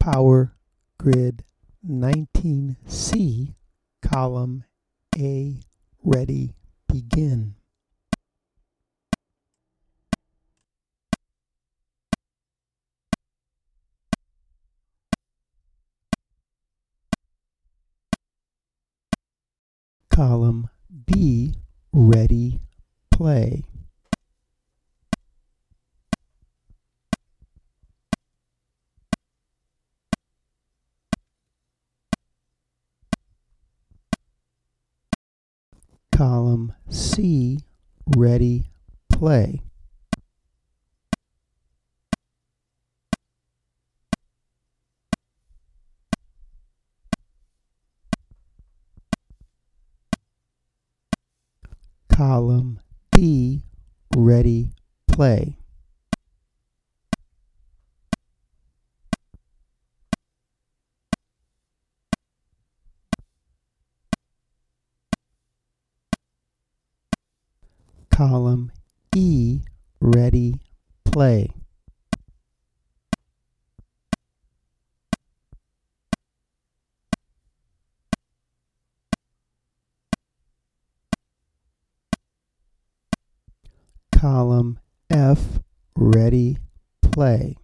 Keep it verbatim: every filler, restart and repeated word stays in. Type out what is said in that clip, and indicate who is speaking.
Speaker 1: Power Grid nineteen C, column A, ready, begin. Column B, ready, play. Column C, ready, play. Column D, ready, play. Column E, ready, play. Column F, ready, play.